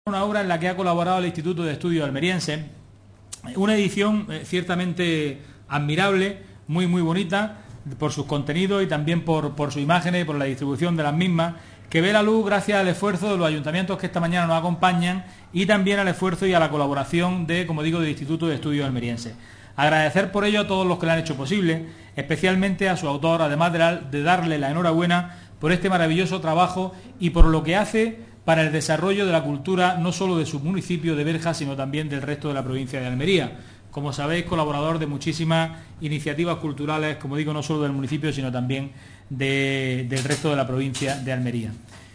Una obra en la que ha colaborado el Instituto de Estudios Almeriense, una edición ciertamente admirable, muy bonita por sus contenidos y también por sus imágenes y por la distribución de las mismas, que ve la luz gracias al esfuerzo de los ayuntamientos que esta mañana nos acompañan y también al esfuerzo y a la colaboración como digo, del Instituto de Estudios Almeriense. Agradecer por ello a todos los que lo han hecho posible, especialmente a su autor, además de darle la enhorabuena por este maravilloso trabajo y por lo que hace para el desarrollo de la cultura no solo de su municipio de Berja, sino también del resto de la provincia de Almería. Como sabéis, colaborador de muchísimas iniciativas culturales, como digo, no solo del municipio, sino también del resto de la provincia de Almería.